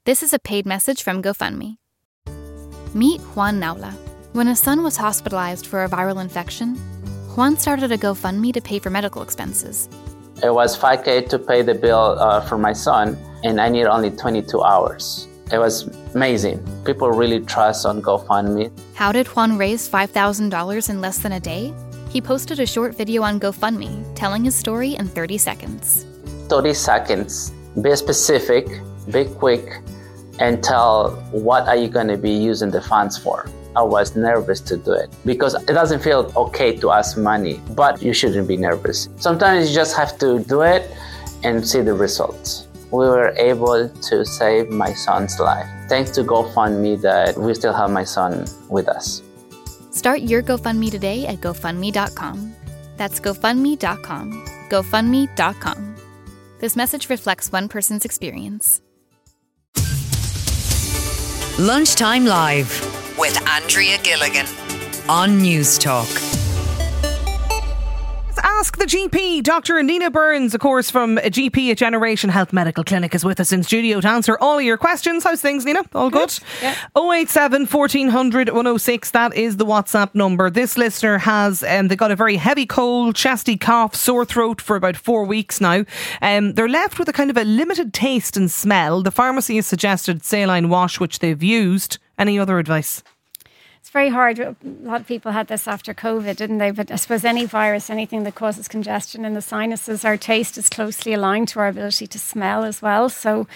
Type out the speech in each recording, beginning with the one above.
This is a paid message from GoFundMe. Meet Juan Naula. When his son was hospitalized for a viral infection, Juan started a GoFundMe to pay for medical expenses. It was $5,000 to pay the bill for my son, and I need only 22 hours. It was amazing. People really trust on GoFundMe. How did Juan raise $5,000 in less than a day? He posted a short video on GoFundMe telling his story in 30 seconds. 30 seconds. Be specific, be quick, and tell what are you going to be using the funds for. I was nervous to do it because it doesn't feel okay to ask money, but you shouldn't be nervous. Sometimes you just have to do it and see the results. We were able to save my son's life. Thanks to GoFundMe that we still have my son with us. Start your GoFundMe today at GoFundMe.com. That's GoFundMe.com. GoFundMe.com. This message reflects one person's experience. Lunchtime Live with Andrea Gilligan on News Talk. Ask the GP. Dr. Nina Burns, of course, from a GP at Generation Health Medical Clinic, is with us in studio to answer all of your questions. How's things, Nina? All good? Yeah. 087 1400 106. That is the WhatsApp number. This listener has, they got a very heavy cold, chesty cough, sore throat for about 4 weeks now. They're left with a kind of a limited taste and smell. The pharmacy has suggested saline wash, which they've used. Any other advice? It's very hard. A lot of people had this after COVID, didn't they? But I suppose any virus, anything that causes congestion in the sinuses, our taste is closely aligned to our ability to smell as well. So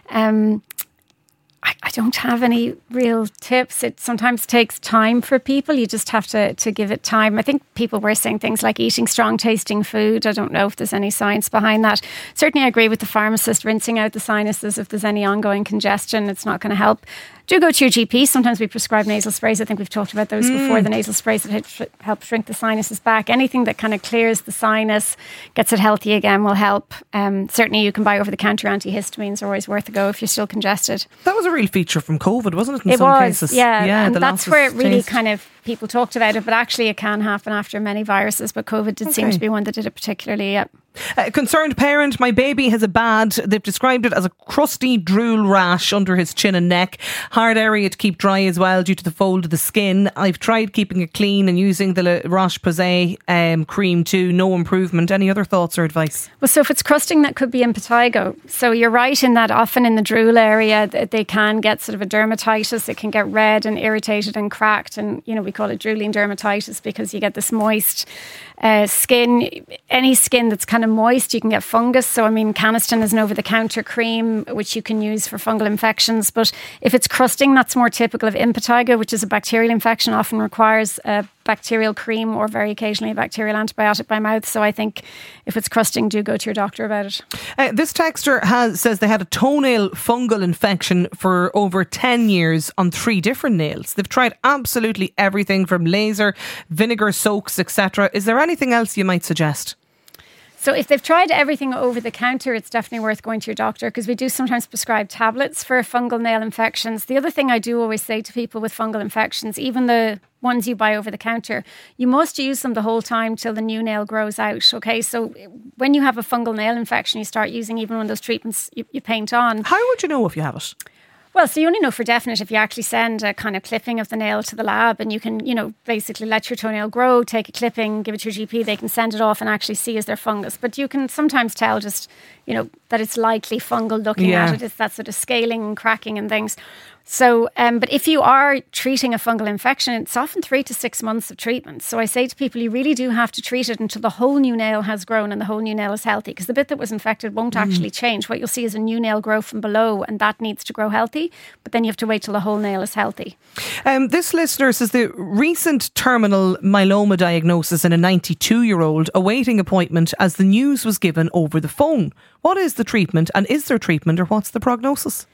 I don't have any real tips. It sometimes takes time for people. You just have to give it time. I think people were saying things like eating strong tasting food. I don't know if there's any science behind that. Certainly I agree with the pharmacist, rinsing out the sinuses. If there's any ongoing congestion, it's not going to help. Do go to your GP. Sometimes we prescribe nasal sprays. I think we've talked about those before. The nasal sprays that help shrink the sinuses back. Anything that kind of clears the sinus, gets it healthy again, will help. Certainly you can buy over-the-counter antihistamines. Are always worth a go if you're still congested. That was a real feature from COVID, wasn't it? In it some was, cases. yeah. And that's where it really taste. kind of people talked about it, but actually it can happen after many viruses. But COVID did seem to be one that did it particularly. Yeah. Concerned parent, my baby has a bad, they've described it as a crusty drool rash under his chin and neck. Hard area to keep dry as well due to the fold of the skin. I've tried keeping it clean and using the La Roche-Posay cream too. No improvement. Any other thoughts or advice? Well, so if it's crusting, that could be impetigo. So you're right in that often in the drool area they can get sort of a dermatitis. It can get red and irritated and cracked, and we call it drooling dermatitis because you get this moist skin. Any skin that's kind of moist, you can get fungus. So Canesten is an over-the-counter cream which you can use for fungal infections. But if it's crusting, that's more typical of impetigo, which is a bacterial infection, often requires a bacterial cream or very occasionally a bacterial antibiotic by mouth. So I think if it's crusting, do go to your doctor about it. This texter says they had a toenail fungal infection for over 10 years on 3 different nails. They've tried absolutely everything from laser, vinegar soaks, etc. Is there anything else you might suggest? So if they've tried everything over the counter, it's definitely worth going to your doctor, because we do sometimes prescribe tablets for fungal nail infections. The other thing I do always say to people with fungal infections, even the ones you buy over the counter, you must use them the whole time till the new nail grows out. Okay, so when you have a fungal nail infection, you start using even one of those treatments you paint on. How would you know if you have it? Well, so you only know for definite if you actually send a kind of clipping of the nail to the lab, and you can, basically let your toenail grow, take a clipping, give it to your GP. They can send it off and actually see is there fungus. But you can sometimes tell just, that it's likely fungal looking at it. It's that sort of scaling and cracking and things. So, but if you are treating a fungal infection, it's often 3 to 6 months of treatment. So I say to people, you really do have to treat it until the whole new nail has grown and the whole new nail is healthy, because the bit that was infected won't actually change. What you'll see is a new nail grow from below, and that needs to grow healthy. But then you have to wait till the whole nail is healthy. This listener says the recent terminal myeloma diagnosis in a 92-year-old awaiting appointment as the news was given over the phone. What is the treatment, and is there treatment, or what's the prognosis?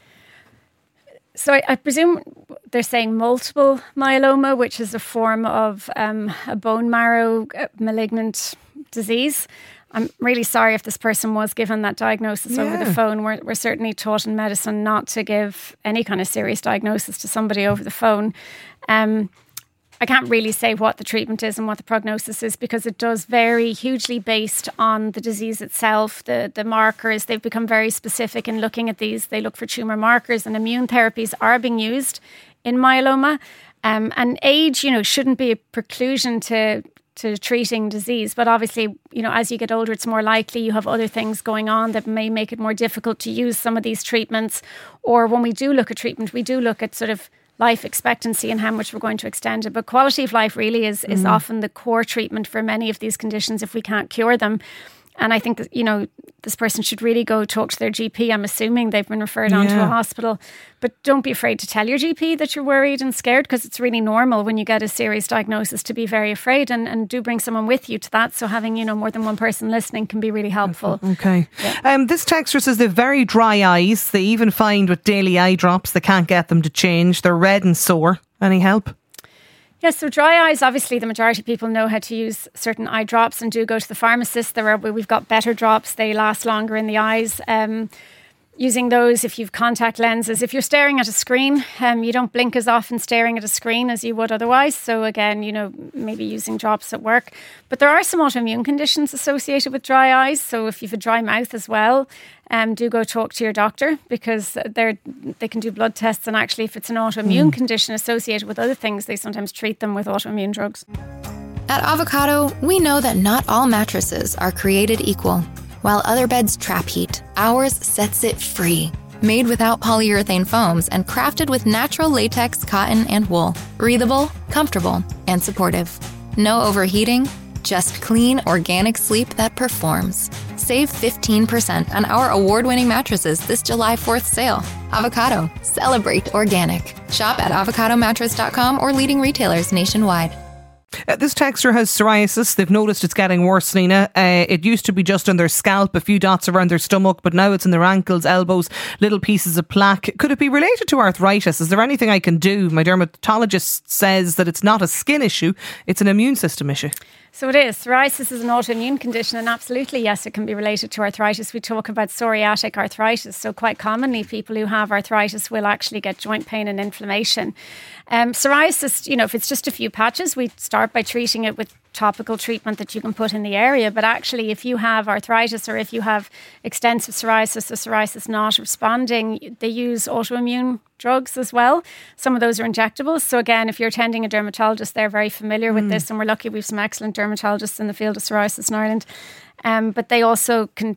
So I presume they're saying multiple myeloma, which is a form of a bone marrow malignant disease. I'm really sorry if this person was given that diagnosis over the phone. We're certainly taught in medicine not to give any kind of serious diagnosis to somebody over the phone. I can't really say what the treatment is and what the prognosis is, because it does vary hugely based on the disease itself, the markers. They've become very specific in looking at these. They look for tumour markers, and immune therapies are being used in myeloma. And age, shouldn't be a preclusion to treating disease. But obviously, as you get older, it's more likely you have other things going on that may make it more difficult to use some of these treatments. Or when we do look at treatment, we do look at sort of life expectancy and how much we're going to extend it. But quality of life really is often the core treatment for many of these conditions if we can't cure them. And I think that, this person should really go talk to their GP. I'm assuming they've been referred on to a hospital. But don't be afraid to tell your GP that you're worried and scared, because it's really normal when you get a serious diagnosis to be very afraid, and do bring someone with you to that. So having, more than one person listening can be really helpful. Okay. Yeah. This texter says they've very dry eyes. They even find with daily eye drops they can't get them to change. They're red and sore. Any help? Yes, so dry eyes, obviously the majority of people know how to use certain eye drops and do go to the pharmacist. We've got better drops, they last longer in the eyes. Using those if you've contact lenses. If you're staring at a screen, you don't blink as often staring at a screen as you would otherwise. So again, maybe using drops at work. But there are some autoimmune conditions associated with dry eyes. So if you've a dry mouth as well, do go talk to your doctor, because they can do blood tests, and actually if it's an autoimmune condition associated with other things, they sometimes treat them with autoimmune drugs. At Avocado, we know that not all mattresses are created equal. While other beds trap heat, ours sets it free. Made without polyurethane foams and crafted with natural latex, cotton, and wool. Breathable, comfortable, and supportive. No overheating, just clean, organic sleep that performs. Save 15% on our award-winning mattresses this July 4th sale. Avocado. Celebrate organic. Shop at avocadomattress.com or leading retailers nationwide. This texter has psoriasis. They've noticed it's getting worse, Nina. It used to be just on their scalp, a few dots around their stomach, but now it's in their ankles, elbows, little pieces of plaque. Could it be related to arthritis? Is there anything I can do? My dermatologist says that it's not a skin issue, it's an immune system issue. So it is. Psoriasis is an autoimmune condition, and absolutely, yes, it can be related to arthritis. We talk about psoriatic arthritis. So quite commonly, people who have arthritis will actually get joint pain and inflammation. Psoriasis, if it's just a few patches, we start by treating it with topical treatment that you can put in the area. But actually, if you have arthritis, or if you have extensive psoriasis or psoriasis not responding, they use autoimmune drugs as well. Some of those are injectables. So again, if you're attending a dermatologist, they're very familiar with this, and we're lucky we have some excellent dermatologists in the field of psoriasis in Ireland. But they also can,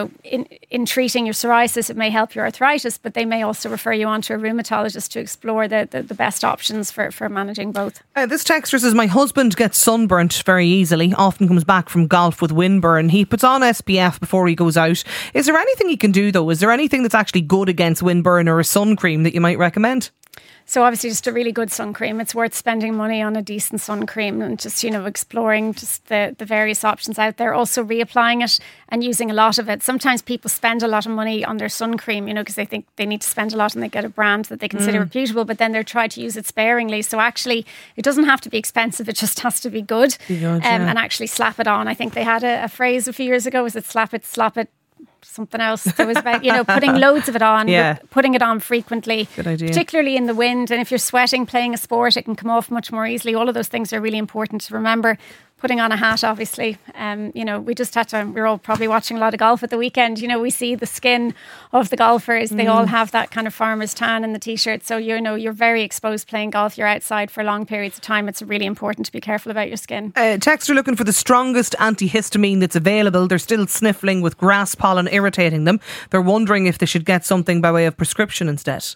in treating your psoriasis, it may help your arthritis, but they may also refer you on to a rheumatologist to explore the best options for managing both. This texter says, my husband gets sunburnt very easily, often comes back from golf with windburn. He puts on SPF before he goes out. Is there anything he can do though? Is there anything that's actually good against windburn, or a sun cream that you might recommend? So obviously just a really good sun cream. It's worth spending money on a decent sun cream, and just, exploring just the various options out there. Also reapplying it and using a lot of it. Sometimes people spend a lot of money on their sun cream, because they think they need to spend a lot and they get a brand that they consider reputable, but then they're trying to use it sparingly. So actually it doesn't have to be expensive. It just has to be good. And actually slap it on. I think they had a phrase a few years ago, was it slap it, slop it, something else. It was about, putting loads of it on, putting it on frequently, good idea. Particularly in the wind. And if you're sweating, playing a sport, it can come off much more easily. All of those things are really important to remember. Putting on a hat, obviously. We just had to, we're all probably watching a lot of golf at the weekend. We see the skin of the golfers. They all have that kind of farmer's tan in the t-shirt. So, you're very exposed playing golf. You're outside for long periods of time. It's really important to be careful about your skin. Texter looking for the strongest antihistamine that's available. They're still sniffling with grass pollen irritating them. They're wondering if they should get something by way of prescription instead.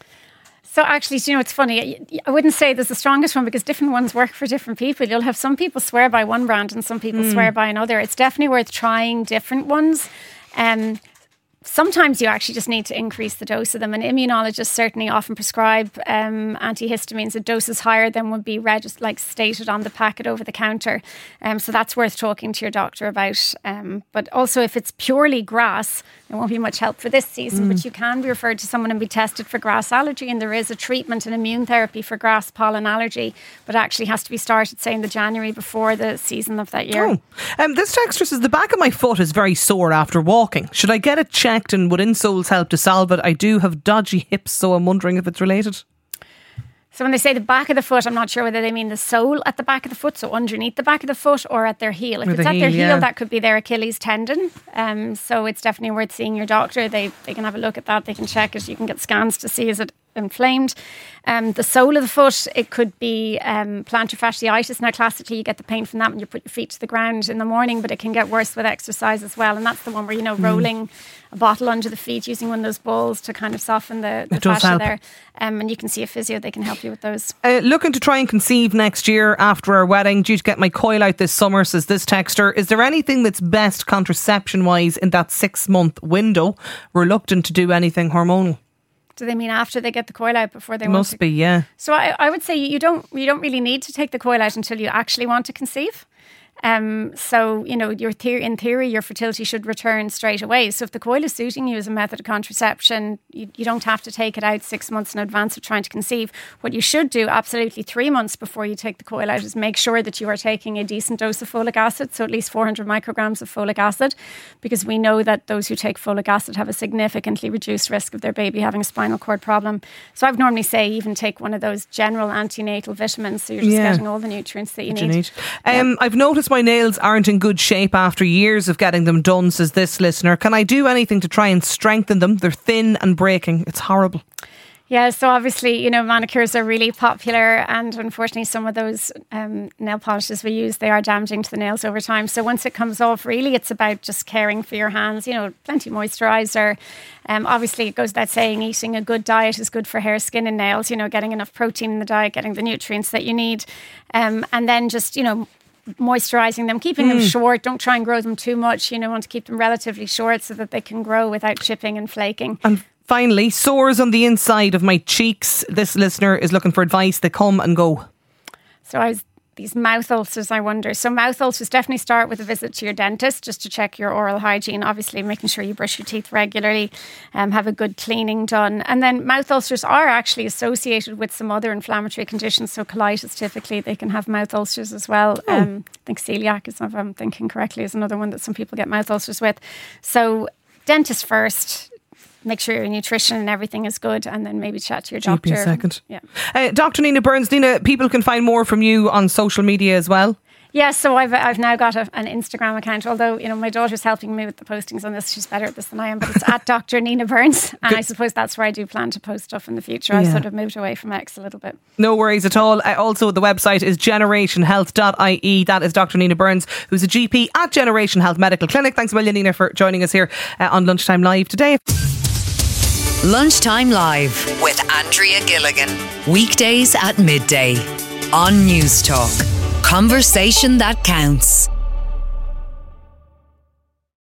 So actually, it's funny. I wouldn't say there's the strongest one, because different ones work for different people. You'll have some people swear by one brand and some people swear by another. It's definitely worth trying different ones. Sometimes you actually just need to increase the dose of them, and immunologists certainly often prescribe antihistamines at doses higher than would be stated on the packet over the counter. So that's worth talking to your doctor about. But also, if it's purely grass, there won't be much help for this season, but you can be referred to someone and be tested for grass allergy, and there is a treatment and immune therapy for grass pollen allergy, but actually has to be started, say, in the January before the season of that year. This texter says, the back of my foot is very sore after walking. Should I get it checked, and would insoles help to solve it? I do have dodgy hips, so I'm wondering if it's related. So when they say the back of the foot, I'm not sure whether they mean the sole at the back of the foot, so underneath the back of the foot, or at their heel. If it's at their heel, that could be their Achilles tendon. So it's definitely worth seeing your doctor. They can have a look at that. They can check it. You can get scans to see is it inflamed. The sole of the foot, it could be plantar fasciitis. Now, classically, you get the pain from that when you put your feet to the ground in the morning, but it can get worse with exercise as well. And that's the one where, rolling a bottle under the feet, using one of those balls to kind of soften the fascia there. And you can see a physio. They can help you with those. Looking to try and conceive next year after our wedding, due to get my coil out this summer, says this texter. Is there anything that's best contraception-wise in that 6-month window? Reluctant to do anything hormonal. Do they mean after they get the coil out before they Must be, yeah. So I would say you don't really need to take the coil out until you actually want to conceive. So, in theory, your fertility should return straight away. So if the coil is suiting you as a method of contraception, you don't have to take it out 6 months in advance of trying to conceive. What you should do absolutely 3 months before you take the coil out is make sure that you are taking a decent dose of folic acid, so at least 400 micrograms of folic acid, because we know that those who take folic acid have a significantly reduced risk of their baby having a spinal cord problem. So I'd normally say even take one of those general antenatal vitamins, so you're just getting all the nutrients that you need. I've noticed my nails aren't in good shape after years of getting them done, says this listener. Can I do anything to try and strengthen them? They're thin and breaking. It's horrible. Yeah, so obviously, manicures are really popular, and unfortunately some of those nail polishes we use, they are damaging to the nails over time. So once it comes off, really it's about just caring for your hands, plenty of moisturiser. Obviously it goes without saying, eating a good diet is good for hair, skin and nails, getting enough protein in the diet, getting the nutrients that you need. And then just, moisturising them, keeping them short. Don't try and grow them too much. Want to keep them relatively short so that they can grow without chipping and flaking. And finally, sores on the inside of my cheeks. This listener is looking for advice. They come and go. So these mouth ulcers, I wonder. So mouth ulcers definitely start with a visit to your dentist just to check your oral hygiene. Obviously, making sure you brush your teeth regularly, have a good cleaning done. And then mouth ulcers are actually associated with some other inflammatory conditions. So colitis, typically, they can have mouth ulcers as well. I think celiac, if I'm thinking correctly, is another one that some people get mouth ulcers with. So dentist first. Make sure your nutrition and everything is good, and then maybe chat to your doctor. GP second. Yeah. Dr. Nina Burns. Nina, people can find more from you on social media as well. Yeah, so I've now got an Instagram account, although, my daughter's helping me with the postings on this. She's better at this than I am, but it's at Dr. Nina Burns. And I suppose that's where I do plan to post stuff in the future. I've sort of moved away from X a little bit. No worries at all. Also, the website is generationhealth.ie. That is Dr. Nina Burns, who's a GP at Generation Health Medical Clinic. Thanks a million, Nina, for joining us here on Lunchtime Live today. Lunchtime Live with Andrea Gilligan. Weekdays at midday on News Talk. Conversation that counts.